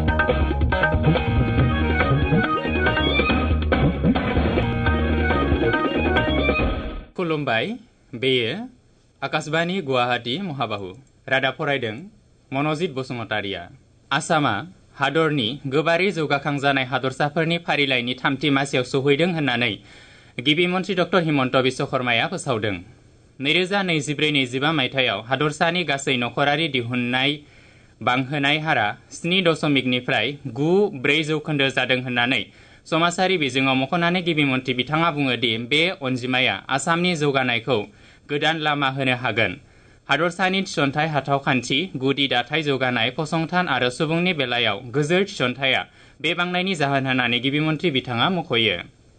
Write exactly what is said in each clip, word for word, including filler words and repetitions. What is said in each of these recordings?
खुलुमबाय बेयो आकाशबाणी गुवाहाटी महाबाहु रादाब फरायदों मनजित बसुमतारिया। आसामा हादरनि गोबारै जौगाखां जानाय हादरसाफोरनि फारिलाइनि थामथि मासियाव सौहैदों होननानै गिबि मन्थ्रि डक्टर हिमन्त बिश्व शर्माया फोसावदों। नैरोजा नैजिब्रै नैजिबा मायथाइयाव हादरसानि गासै नखरारि दिहुननाय बांहोनाय हारा स्नि दशमिकनिफ्राय गु ब्रै जौखोन्दो जादों होननानै समाजारि बिजोङाव मख'नानै गिबि मन्थ्रि बिथाङा बुङो दि बे अनजिमाया आसामनि जौगानायखौ गोदान लामा होनो हागोन। हादरसानि थिसनथाइ हाथाव खान्थि, गुदि दाथाय जौगानाय, फसंथान आरो सुबुंनि बेलायाव गोजोर थिसनथाइया बे बांनायनि जाहोन होननानै गिबि मन्थ्रि बिथाङा मख'यो।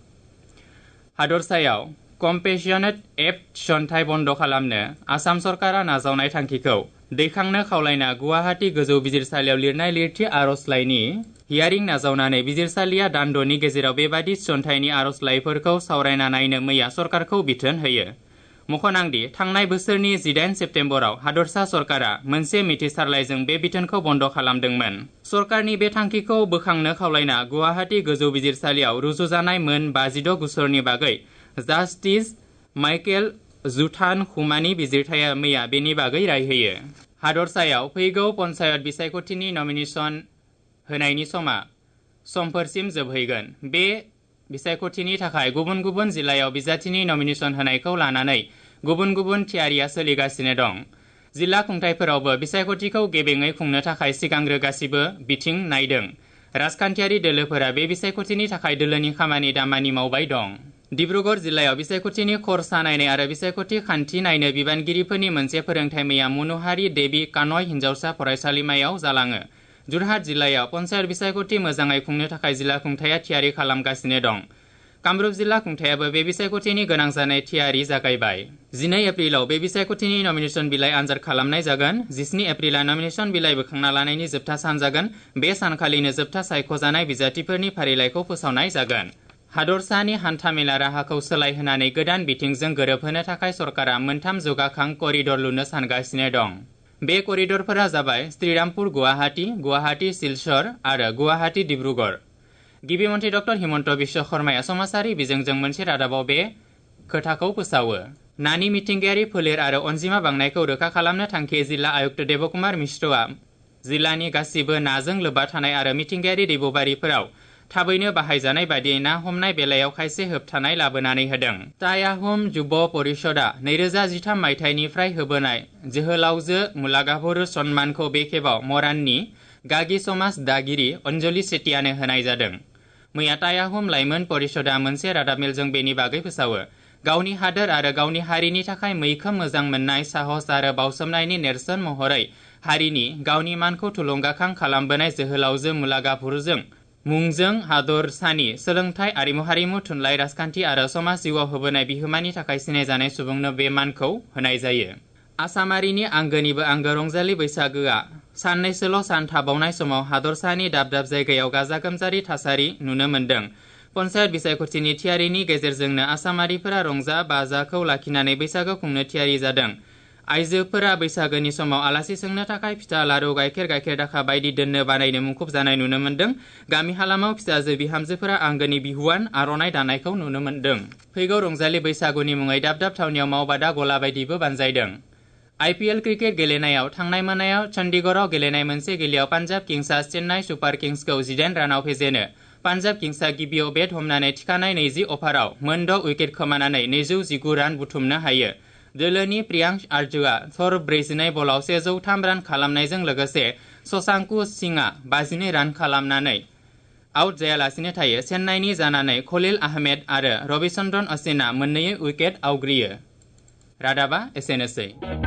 हादरसायाव कम्पेसियनेट एप थिसनथाइ बन्द खालामनो आसाम सरकारा नाजावनाय थांखिखौ दैखांनो खावलायना गुवाहाटी गोजौ बिजिरसालियाव लिरनाय लिरथि आर'जलाइनि हियारिं नाजावनानै बिजिरसालिया दानद'नि गेजेराव बेबादि थिसनथाइनि आर'जलाइफोरखौ सावरायना नायनो मैया सरकारखौ बिथोन होयो। मख'नांदि थांनाय बोसोरनि जिदाइन सेप्तेम्बराव हादरसा सरकारा मोनसे मिथिसारलाइजों बे बिथोनखौ बन्द खालामदोंमोन। सरकारनि बे थांखिखौ बोखांनो खावलायना गुवाहाटी गोजौ बिजिरसालियाव रुजुजानाय मोन बाजिद' गुसरनि बागै जास्टिस माइकेल जुथान खुमानि बिजिरथाया मैया बेनि बागै राय होयो। हादरसायाव फैगौ पन्चायत बिसायख'थिनि नमिनेसन होनायनि समा समफोरसिम जोबहैगोन। बे बिसायख'थिनि थाखाय गुबुन गुबुन जिल्लायाव बिजाथिनि नमिनेसन होनायखौ लानानै गुबुन गुबुन थियारिया सोलिगासिनो दं। जिल्ला खुंथायफोरावबो बिसायख'थिखौ गेबेङै खुंनो थाखाय सिगांग्रो गासिबो बिथिं नायदों। राजखान्थियारि दोलोफोरा बे बिसायख'थिनि थाखाय दोलोनि खामानि दामानि मावबाय दं। डिब्रुगड़ जिल्लायाव बिसायख'थिनि खरसा नायनाय आरो बिसायख'थि खान्थि नायनो बिबानगिरिफोरनि मोनसे फोरोंथाय मैया मनुहारि देबि कानय हिन्जावसा फरायसालिमायाव जालाङो। जरहाट जिल्लायाव पन्चायत बिसायख'थि मोजाङै खुंनो थाखाय जिल्ला खुंथाया थियारि खालामगासिनो दं। कामरुप जिल्ला खुंथायाबो बे बिसायख'थिनि गोनां जानाय थियारि जागायबाय। जिनै एप्रिलाव बे बिसायख'थिनि नमिनेसन बिलाइ आनजाद खालामनाय जागोन। जिस्नि एप्रिला नमिनेसन बिलाइ बोखांना लानायनि जोबथा सान जागोन। बे सानखालिनो जोबथा सायख'जानाय बिजाथिफोरनि फारिलाइखौ फोसावनाय जागोन। हादरसानि हान्थामेला राहाखौ सोलायहोनानै गोदान बिथिंजों गोरोबहोनो थाखाय सरकारा मोनथाम जौगाखां करिडर लुनो सानगासिनो दं। बे करिडरफोरा जाबाय श्रीरामपुर गुवाहाटी, गुवाहाटी सिलचर आरो गुवाहाटी डिब्रुगड़। गिबि मन्थ्रि डक्टर हिमन्त बिश्व शर्माया समाजारि बिजोंजों मोनसे रादाबाव बे खोथाखौ फोसावो। नानि मिथिंगायारि फोलेर आरो अनजिमा बांनायखौ रोखा खालामनो थांखि जिल्ला आयुक्त देबकुमार मिश्रआ जिल्लानि गासिबो नाजों लोब्बा थानाय आरो मिथिंगायारि दैबबारिफोराव थाबैनो बाहायजानाय बादियै ना हमनाय बेलायाव खायसे होबथानाय लाबोनानै होदों। टायाहुम जुब परिषदआ नैरोजा जिथाम मायथाइनिफ्राय होबोनाय जोहोलावजो मुलागाभरु सन्मानखौ बे खेबाव मराननि गागि समाज दागिरि अनजलि सेटियानो होनाय जादों। मैया टायाहुम लाइमोन परिषदआ मोनसे रादाबमेलजों बेनि बागै फोसावो। गावनि हादोर आरो गावनि हारिनि थाखाय मैखोम मोजां मोननाय साहस आरो बावसोमनायनि नेरसोन महरै हारिनि गावनि मानखौ थुलुंगाखां खालामबोनाय जोहोलावजो मुलागाभरुजों मुंजों हादरसानि सोलोंथाइ, आरिमु हारिमु थुनलाइ, राजखान्थि आरो समाज जिउआव होबोनाय बिहोमानि थाखाय सिनायजानाय सुबुंनो बे मानखौ होनाय जायो। आसामारिनि आंगोनिबो आंगो रंजालि बैसागोआ साननैसोल' सान थाबावनाय समाव हादरसानि दाब दाब जायगायाव गाजा गोमजारि थासारि नुनो मोन्दों। पन्चायत बिसायख'थिनि थियारिनि गेजेरजोंनो आसामारिफोरा रंजा बाजाखौ लाखिनानै बैसागो खुंनो थियारि जादों। आइजोफोरा बैसागोनि समाव आलासि सोंनो थाखाय फिथा, लारु, गाइखेर गाइखेर दाखा बायदि दोननो बानायनो मुखुब जानाय नुनो मोन्दों। गामि हालामाव फिसाजो बिहामजोफोरा आंगोनि बिहुवान आर'नाइ दानायखौ नुनो मोन्दों। फैगौ रंजालि बैसागुनि मुङै दाब दाब थावनियाव मावबादा गला बायदिबो बानजायदों। आइपिएल क्रिकेट गेलेनायाव थांनाय मोनायाव चन्डीगढ़आव गेलेनाय मोनसे गेलेयाव पान्जाब किंग्सआ चेन्नाइ सुपार किंग्सखौ जिदाइन रानाव फेजेनो। पान्जाब किंग्सआ गिबियाव बेट हमनानै थिखानाय नैजि अभाराव मोनद' उइकेट खोमानानै नैजौ जिगु रान बुथुमनो हायो। दोलोनि प्रियांश आर्जुआ थर ब्रैजिनै बलाव सेजौ थाम रान खालामनायजों लोगोसे शशांकु सिंहआ बाजिनै रान खालामनानै आउट जायालासिनो थायो। चेन्नाइनि जानानै खलिल आहमेद आरो रविचन्द्रन अश्विनआ मोननै उइकेट आवग्रियो। रादाबा एसेनोसै।